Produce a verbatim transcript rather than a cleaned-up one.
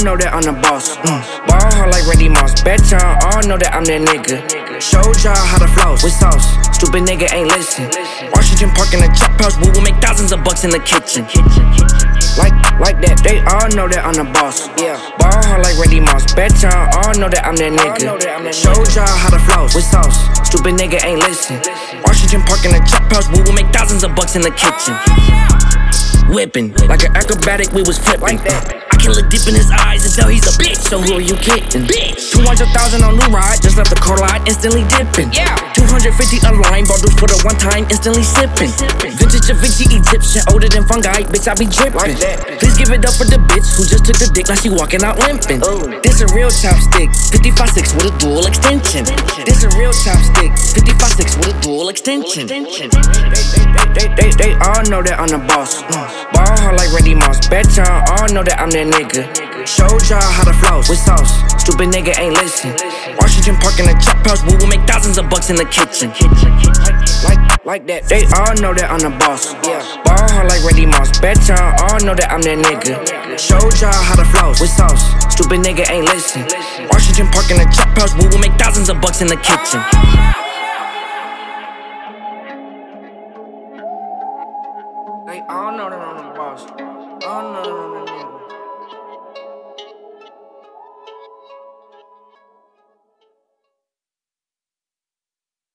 know that I'm the boss. Mm. Ball hard like Randy Moss. Bet y'all all know that I'm that nigga. Showed y'all how to floss with sauce. Stupid nigga ain't listen. Washington Park in the chop house. We will make thousands of bucks in the kitchen. Like, like that, they all know that I'm the boss. Yeah. Ball hard like Randy Moss. Bet y'all all know that I'm that nigga. Showed y'all how to floss with sauce. Stupid nigga ain't listen. Washington Park in the chop house. We will make thousands of bucks in the kitchen. Whipping like an acrobatic, we was flipping. I can look deep in his eyes and tell he's a bitch. So who are you kidding? Two hundred thousand on new ride, just left the car lot, instantly dipping. Yeah. Two hundred fifty online, bottles for the one time, instantly sipping. Vintage Da Vinci Egyptian, older than fungi, bitch I be dripping. Please give it up for the bitch who just took the dick, now she walking out limping. This a real chopstick, fifty-five six with a dual extension. This a real chopstick, fifty-five six with a dual extension. They, they, they, they all know that I'm the boss. Ball hard like Randy Moss. Bet y'all all know that I'm that nigga. Showed y'all how to floss with sauce. Stupid nigga ain't listen. Washington Park in the chop house. We will make thousands of bucks in the kitchen. Like, like that, they all know that I'm the boss. Ball hard like Randy Moss. Bet y'all all know that I'm that nigga. Showed y'all how to floss with sauce. Stupid nigga ain't listen. Washington Park in the chop house. We will make thousands of bucks in the kitchen. They all know that I'm the boss. All know that I'm the nigga.